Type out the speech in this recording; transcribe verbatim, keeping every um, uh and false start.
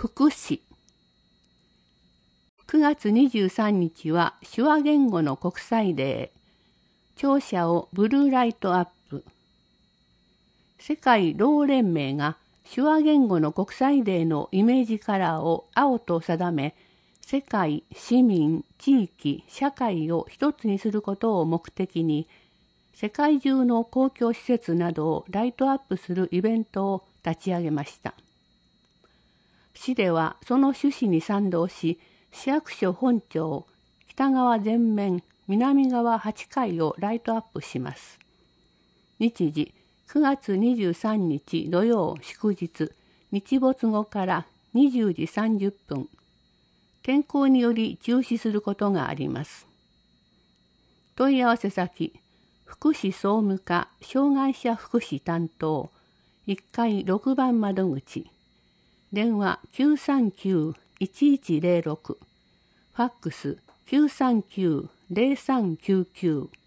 福祉。くがつにじゅうさんにちは手話言語の国際デー。聴者をブルーライトアップ。世界ろう連盟が手話言語の国際デーのイメージカラーを青と定め、世界、市民、地域、社会を一つにすることを目的に、世界中の公共施設などをライトアップするイベントを立ち上げました。市ではその趣旨に賛同し、市役所本庁、北側全面、南側はちかいをライトアップします。日時、くがつにじゅうさんにち土曜祝日、日没後からにじゅうじさんじゅっぷん。天候により中止することがあります。問い合わせ先、福祉総務課障害者福祉担当、いっかいろくばん窓口、電話 きゅうさんきゅう いちいちゼロろく、ファックス きゅうさんきゅう ゼロさんきゅうきゅう